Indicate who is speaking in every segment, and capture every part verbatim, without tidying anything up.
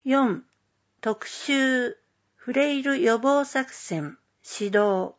Speaker 1: よん. 特集フレイル予防作戦指導。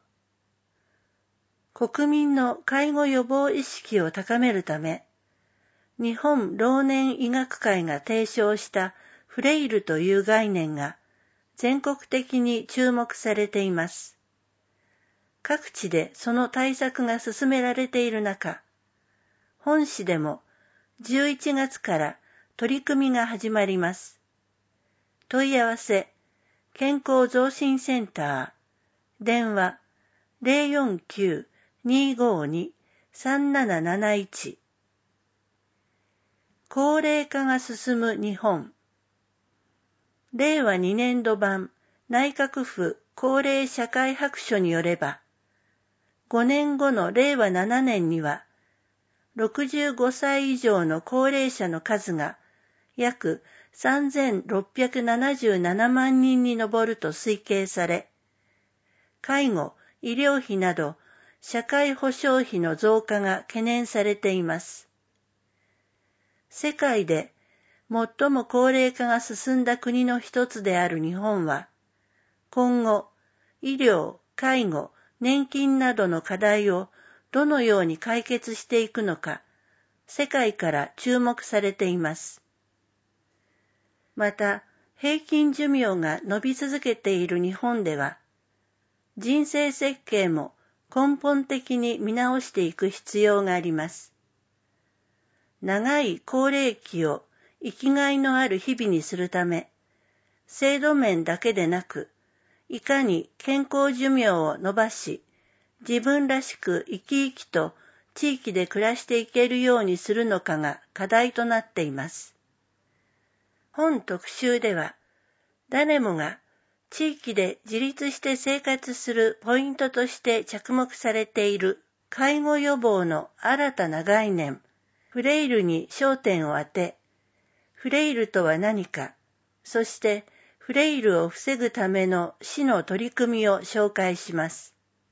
Speaker 1: 国民の介護予防意識を高めるため、日本老年医学会が提唱したフレイルという概念が全国的に注目されています。各地でその対策が進められている中、本市でもじゅういちがつから取り組みが始まります。問い合わせ、健康増進センター、電話 ゼロよんきゅう にーごーに さんなななないち。高齢化が進む日本。れいわにねんど版内閣府高齢社会白書によれば、ごねんごのれいわななねんには、ろくじゅうごさい以上の高齢者の数が約さんぜんろっぴゃくななじゅうななまんにんに上ると推計され、介護、医療費など社会保障費の増加が懸念されています。世界で最も高齢化が進んだ国の一つである日本は、今後、医療、介護、年金などの課題をどのように解決していくのか、世界から注目されています。また、平均寿命が伸び続けている日本では、人生設計も根本的に見直していく必要があります。長い高齢期を生きがいのある日々にするため、制度面だけでなく、いかに健康寿命を伸ばし、自分らしく生き生きと地域で暮らしていけるようにするのかが課題となっています。本特集では、誰もが地域で自立して生活するポイントとして着目されている介護予防の新たな概念、フレイルに焦点を当て、フレイルとは何か、そしてフレイルを防ぐための市の取り組みを紹介します。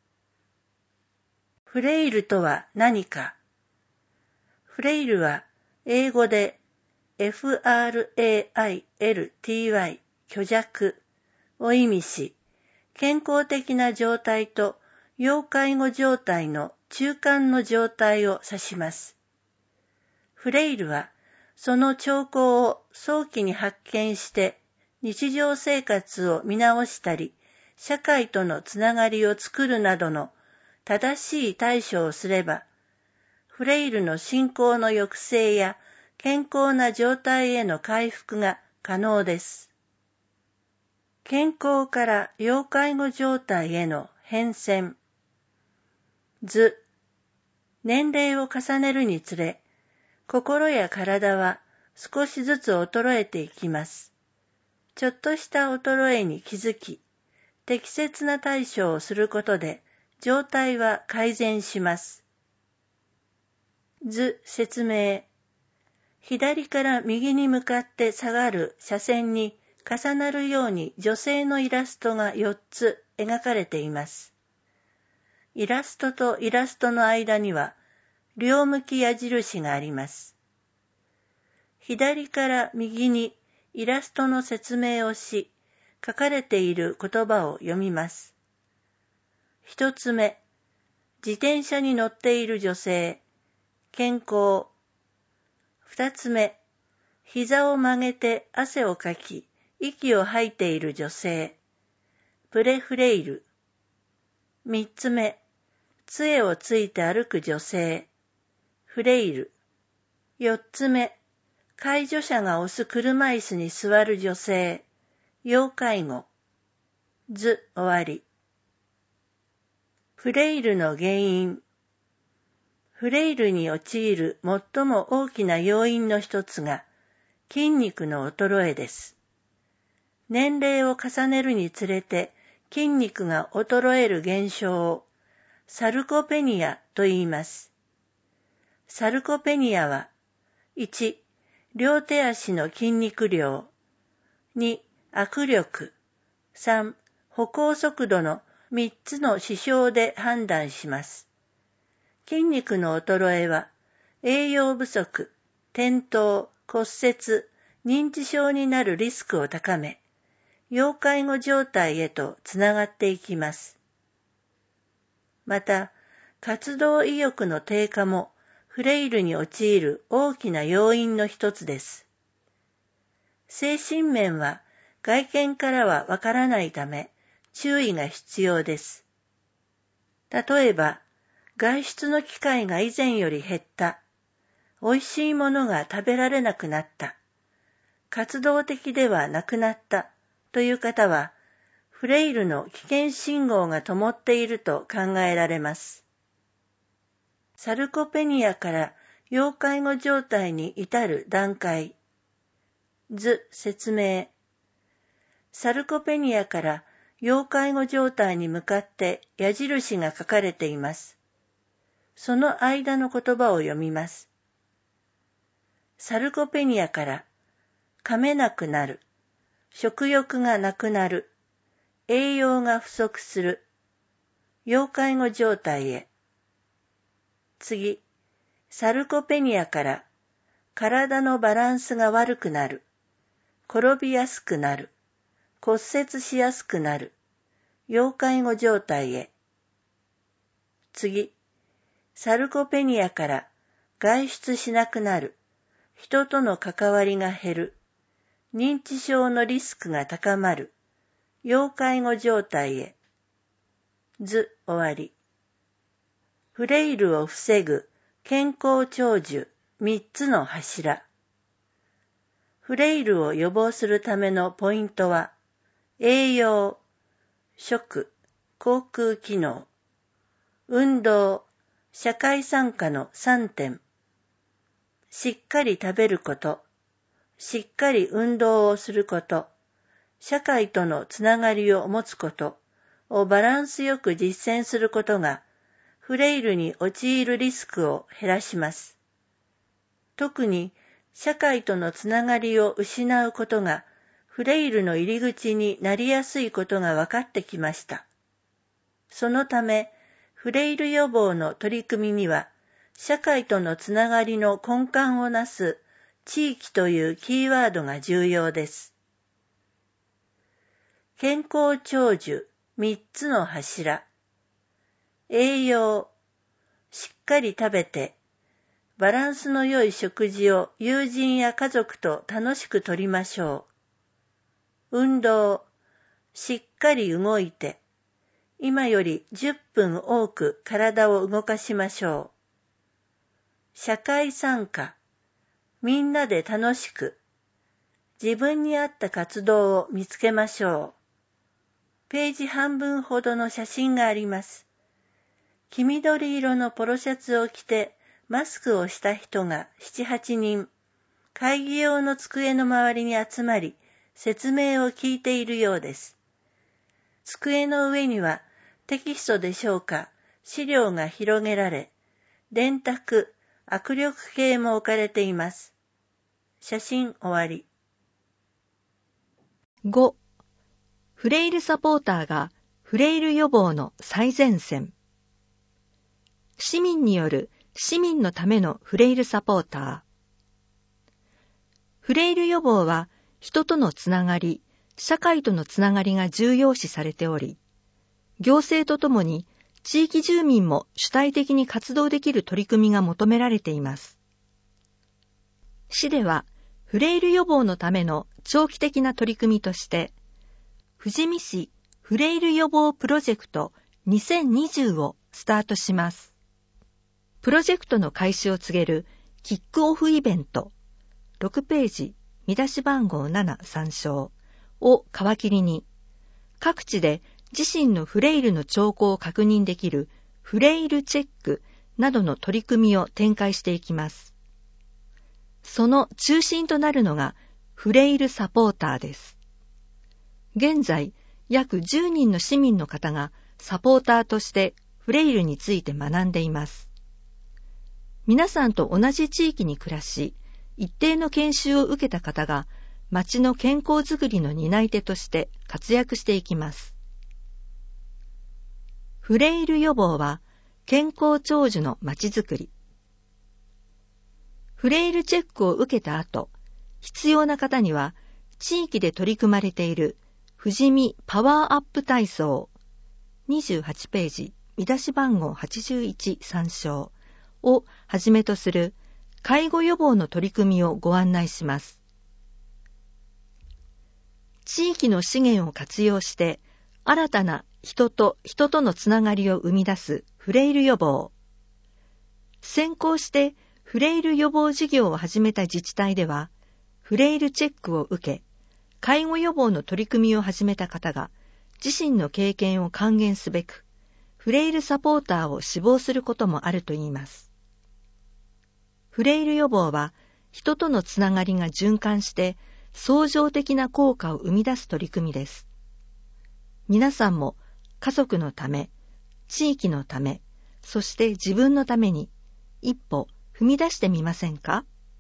Speaker 1: フレイルとは何か。フレイルは英語でエフアールエーアイエルティーワイ 虚弱を意味し、健康的な状態と要介護状態の中間の状態を指します。フレイルはその兆候を早期に発見して日常生活を見直したり、社会とのつながりを作るなどの正しい対処をすれば、フレイルの進行の抑制や健康な状態への回復が可能です。健康から要介護状態への変遷。図。年齢を重ねるにつれ、心や体は少しずつ衰えていきます。ちょっとした衰えに気づき、適切な対処をすることで状態は改善します。図説明。左から右に向かって下がる斜線に重なるように女性のイラストがよっつ描かれています。イラストとイラストの間には両向き矢印があります。左から右にイラストの説明をし、書かれている言葉を読みます。一つ目、自転車に乗っている女性、健康。二つ目、膝を曲げて汗をかき、息を吐いている女性、プレフレイル。三つ目、杖をついて歩く女性、フレイル。四つ目、介助者が押す車椅子に座る女性、要介護。図終わり。フレイルの原因。フレイルに陥る最も大きな要因の一つが筋肉の衰えです。年齢を重ねるにつれて筋肉が衰える現象をサルコペニアと言います。サルコペニアは、いち、両手足の筋肉量、に、握力、さん、歩行速度のみっつの指標で判断します。筋肉の衰えは、栄養不足、転倒、骨折、 認知症になるリスクを高め、要介護状態へとつながっていきます。また、活動意欲の低下もフレイルに陥る大きな要因の一つです。精神面は外見からはわからないため注意が必要です。例えば、外出の機会が以前より減った、美味しいものが食べられなくなった、活動的ではなくなったという方は、フレイルの危険信号が灯っていると考えられます。サルコペニアから要介護状態に至る段階。図説明。サルコペニアから要介護状態に向かって矢印が書かれています。その間の言葉を読みます。サルコペニアから噛めなくなる、食欲がなくなる、栄養が不足する、要介護状態へ。次、サルコペニアから体のバランスが悪くなる、転びやすくなる、骨折しやすくなる、要介護状態へ。次、サルコペニアから外出しなくなる、人との関わりが減る、認知症のリスクが高まる、要介護状態へ。図終わり。フレイルを防ぐ健康長寿みっつの柱。フレイルを予防するためのポイントは、栄養、食、口腔機能、運動、社会参加のさんてん。しっかり食べること、しっかり運動をすること、社会とのつながりを持つことをバランスよく実践することが、フレイルに陥るリスクを減らします。特に、社会とのつながりを失うことが、フレイルの入り口になりやすいことが分かってきました。そのため、フレイル予防の取り組みには、社会とのつながりの根幹をなす地域というキーワードが重要です。健康長寿みっつの柱。栄養、しっかり食べて、バランスの良い食事を友人や家族と楽しくとりましょう。運動、しっかり動いて、今よりじゅっぷん多く体を動かしましょう。社会参加、みんなで楽しく、自分に合った活動を見つけましょう。ページ半分ほどの写真があります。黄緑色のポロシャツを着てマスクをした人がなな、はちにん、会議用の机の周りに集まり、説明を聞いているようです。机の上にはテキストでしょうか、資料が広げられ、電卓、握力計も置かれています。写真終わり。
Speaker 2: ご. フレイルサポーターがフレイル予防の最前線。市民による市民のためのフレイルサポーター。フレイル予防は人とのつながり、社会とのつながりが重要視されており、行政とともに地域住民も主体的に活動できる取り組みが求められています。市ではフレイル予防のための長期的な取り組みとして、富士見市フレイル予防プロジェクトにせんにじゅうをスタートします。プロジェクトの開始を告げるキックオフイベント、ろくページ、見出し番号なな参照を皮切りに、各地で自身のフレイルの兆候を確認できるフレイルチェックなどの取り組みを展開していきます。その中心となるのがフレイルサポーターです。現在、約じゅうにんの市民の方がサポーターとしてフレイルについて学んでいます。皆さんと同じ地域に暮らし、一定の研修を受けた方が町の健康づくりの担い手として活躍していきます。フレイル予防は健康長寿の町づくり。フレイルチェックを受けた後、 必要な方には、地域で取り組まれている富士見パワーアップ体操にじゅうはちページ見出し番号はちじゅういち参照をはじめとする介護予防の取り組みをご案内します。地域の資源を活用して新たな人と人とのつながりを生み出すフレイル予防。先行してフレイル予防事業を始めた自治体では、フレイルチェックを受け、介護予防の取り組みを始めた方が自身の経験を還元すべく、フレイルサポーターを志望することもあるといいます。フレイル予防は人とのつながりが循環して相乗的な効果を生み出す取り組みです。皆さんも家族のため、地域のため、そして自分のために一歩踏み出してみませんか？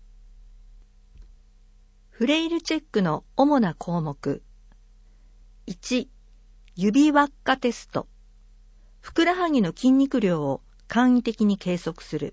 Speaker 2: フレイルチェックの主な項目。いち、指輪っかテスト。ふくらはぎの筋肉量を簡易的に計測する。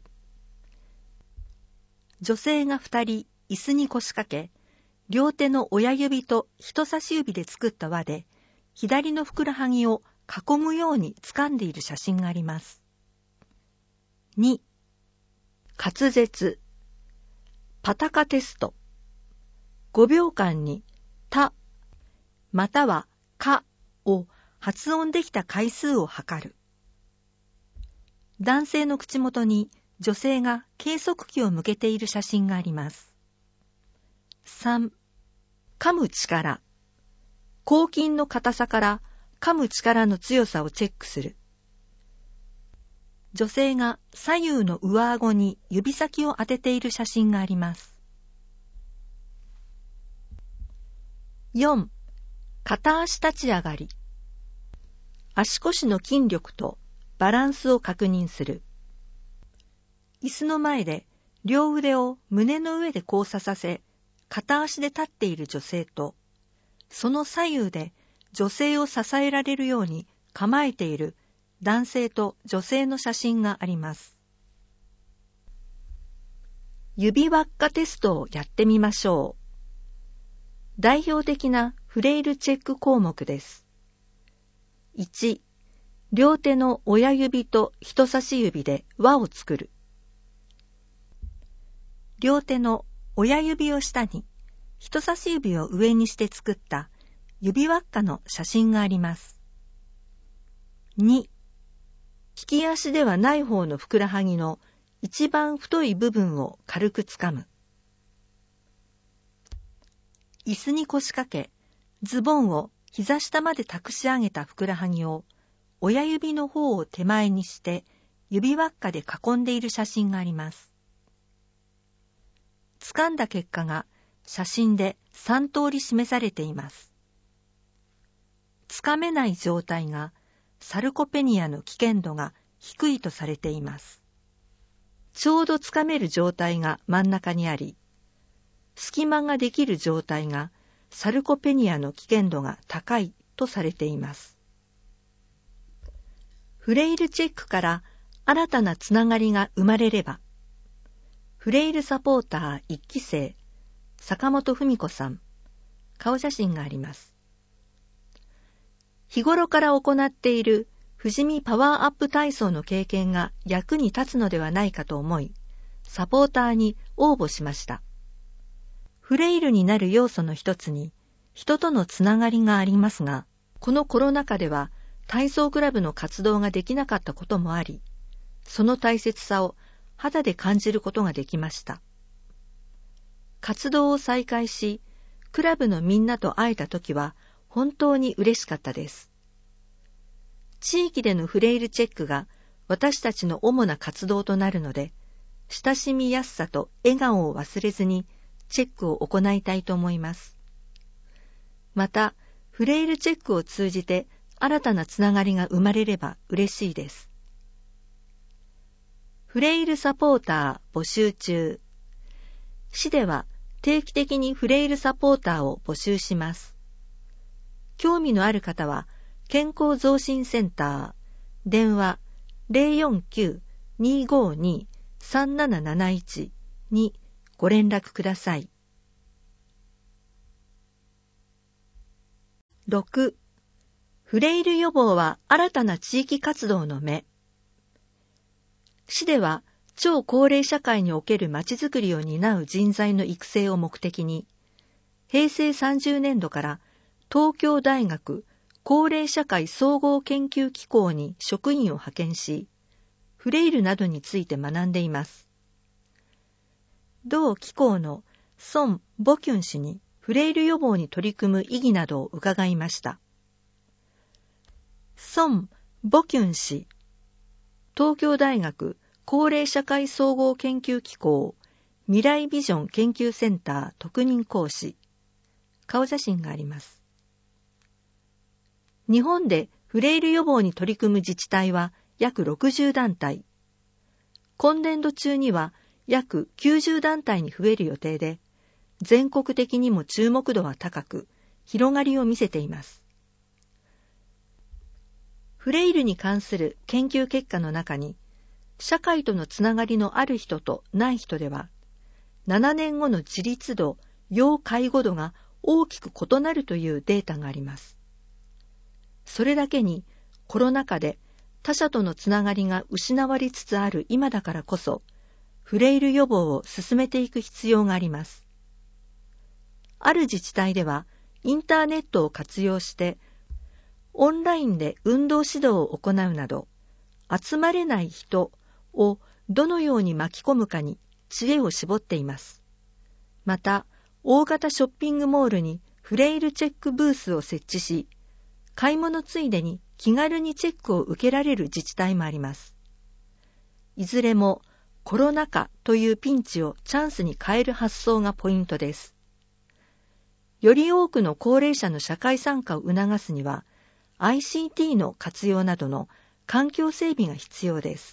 Speaker 2: 女性がふたり椅子に腰掛け、両手の親指と人差し指で作った輪で、左のふくらはぎを囲むように掴んでいる写真があります。に、滑舌。パタカテスト。ごびょうかんにた、またはかを発音できた回数を測る。男性の口元に女性が計測器を向けている写真があります。さん、噛む力。口筋の硬さから噛む力の強さをチェックする。女性が左右の上顎に指先を当てている写真があります。よん、片足立ち上がり。足腰の筋力とバランスを確認する。椅子の前で両腕を胸の上で交差させ、片足で立っている女性と、その左右で女性を支えられるように構えている男性と女性の写真があります。指輪っかテストをやってみましょう。代表的なフレイルチェック項目です。いち、両手の親指と人差し指で輪を作る。両手の親指を下に、人差し指を上にして作った指輪っかの写真があります。に、利き足ではない方のふくらはぎの一番太い部分を軽くつかむ。椅子に腰掛け、ズボンを膝下まで託し上げたふくらはぎを親指の方を手前にして指輪っかで囲んでいる写真があります。掴んだ結果が写真でさん通り示されています。つかめない状態がサルコペニアの危険度が低いとされています。ちょうどつかめる状態が真ん中にあり、隙間ができる状態がサルコペニアの危険度が高いとされています。フレイルチェックから新たなつながりが生まれれば、フレイルサポーターいっき生、坂本文子さん、顔写真があります。日頃から行っている富士見パワーアップ体操の経験が役に立つのではないかと思い、サポーターに応募しました。フレイルになる要素の一つに、人とのつながりがありますが、このコロナ禍では体操クラブの活動ができなかったこともあり、その大切さを肌で感じることができました。活動を再開し、クラブのみんなと会えたときは本当に嬉しかったです。地域でのフレイルチェックが私たちの主な活動となるので、親しみやすさと笑顔を忘れずにチェックを行いたいと思います。また、フレイルチェックを通じて新たなつながりが生まれれば嬉しいです。フレイルサポーター募集中。市では定期的にフレイルサポーターを募集します。興味のある方は、健康増進センター、電話 ゼロよんきゅう にーごーにー さんなななないち にご連絡ください。 ろく、フレイル予防は新たな地域活動の芽。市では、超高齢社会におけるまちづくりを担う人材の育成を目的に、へいせいさんじゅうねんどから東京大学高齢社会総合研究機構に職員を派遣し、フレイルなどについて学んでいます。同機構のソン・ボキュン氏にフレイル予防に取り組む意義などを伺いました。ソン・ボキュン氏、東京大学高齢社会総合研究機構未来ビジョン研究センター特任講師。顔写真があります。日本でフレイル予防に取り組む自治体は約ろくじゅうだんたい。今年度中には約きゅうじゅうだんたいに増える予定で、全国的にも注目度は高く、広がりを見せています。フレイルに関する研究結果の中に、社会とのつながりのある人とない人では、ななねんごの自立度、要介護度が大きく異なるというデータがあります。それだけに、コロナ禍で他者とのつながりが失われつつある今だからこそ、フレイル予防を進めていく必要があります。ある自治体では、インターネットを活用して、オンラインで運動指導を行うなど、集まれない人をどのように巻き込むかに知恵を絞っています。また、大型ショッピングモールにフレイルチェックブースを設置し、買い物ついでに気軽にチェックを受けられる自治体もあります。いずれもコロナ禍というピンチをチャンスに変える発想がポイントです。より多くの高齢者の社会参加を促すには、アイシーティー の活用などの環境整備が必要です。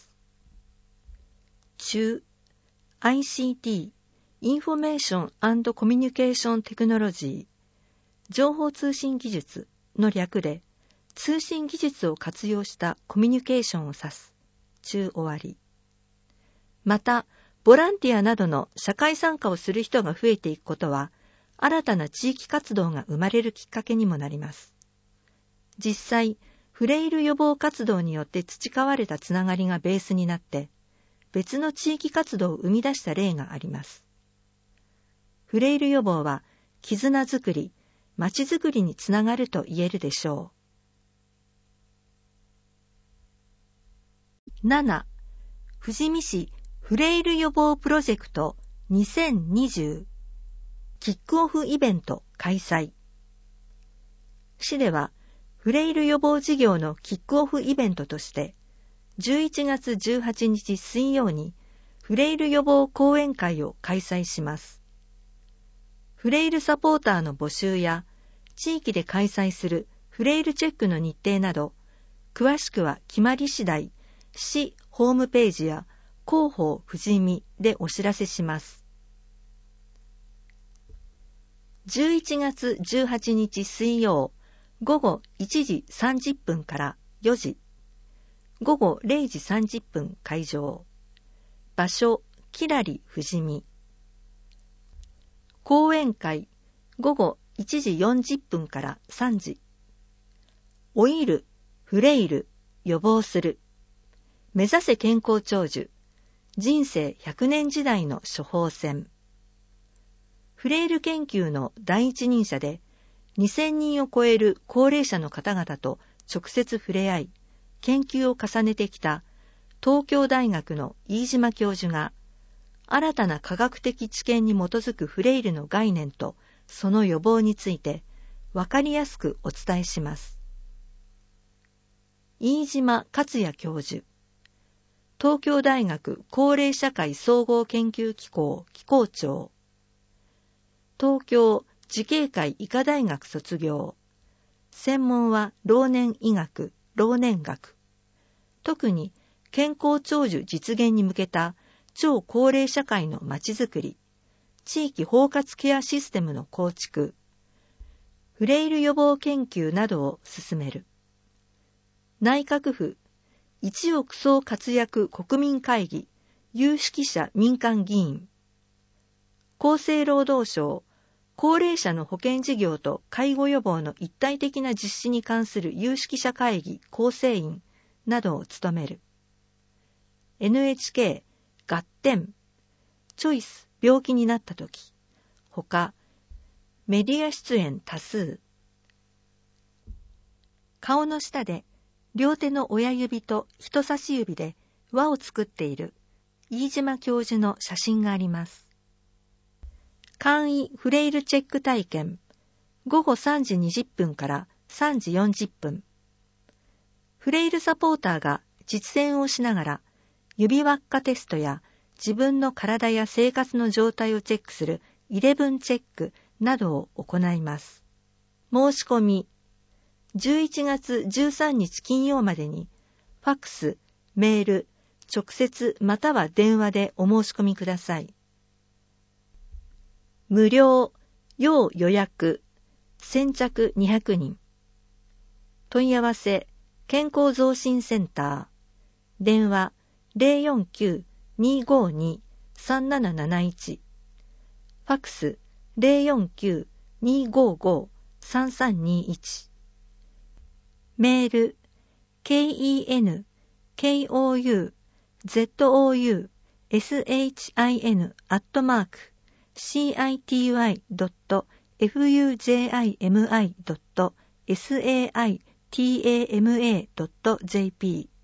Speaker 2: 中 アイシーティー インフォメーション&コミュニケーションテクノロジー情報通信技術の略で通信技術を活用したコミュニケーションを指す中終わり。またボランティアなどの社会参加をする人が増えていくことは新たな地域活動が生まれるきっかけにもなります。実際フレイル予防活動によって培われたつながりがベースになって別の地域活動を生み出した例があります。フレイル予防は絆づくり、まちづくりにつながると言えるでしょう。なな. 富士見市フレイル予防プロジェクトにせんにじゅうキックオフイベント開催。市ではフレイル予防事業のキックオフイベントとしてじゅういちがつじゅうはちにち水曜にフレイル予防講演会を開催します。フレイルサポーターの募集や地域で開催するフレイルチェックの日程など、詳しくは決まり次第、市ホームページや広報富士見でお知らせします。じゅういちがつじゅうはちにち水曜、ごごいちじさんじゅっぷんからよじ、ごごれいじさんじゅっぷん会場。場所、きらり富士見。講演会、ごごいちじよんじゅっぷんからさんじ。老いる、フレイル、予防する。目指せ健康長寿。人生ひゃくねん時代の処方箋。フレイル研究の第一人者で、にせんにんを超える高齢者の方々と直接触れ合い、研究を重ねてきた東京大学の飯島教授が、新たな科学的知見に基づくフレイルの概念とその予防について分かりやすくお伝えします。飯島克也教授、東京大学高齢社会総合研究機構機構長、東京慈恵会医科大学卒業、専門は老年医学、老年学、特に健康長寿実現に向けた超高齢社会のまちづくり、地域包括ケアシステムの構築、フレイル予防研究などを進める。内閣府一億総活躍国民会議有識者民間議員、厚生労働省高齢者の保健事業と介護予防の一体的な実施に関する有識者会議構成員などを務める。エヌエイチケー 合点チョイス病気になったとき、ほかメディア出演多数。顔の下で両手の親指と人差し指で輪を作っている飯島教授の写真があります。簡易フレイルチェック体験、ごごさんじにじゅっぷんからさんじよんじゅっぷん。フレイルサポーターが実践をしながら指輪っかテストや自分の体や生活の状態をチェックするイレブンチェックなどを行います。申し込み、じゅういちがつじゅうさんにち金曜までにファックス、メール、直接または電話でお申し込みください。無料、要予約、先着にひゃくにん。問い合わせ、健康増進センター。電話 ゼロよんきゅう にーごーにー さんなななないち。ファックス ゼロよんきゅう にーごーごー さんさんにいち。メール ケーイーエヌ ケーオーユー ゼットオーユー エスエイチアイエヌ アットマーク シーアイティーワイ ドット エフユージェーアイエムアイ ドット サーティーエードット ジェーピー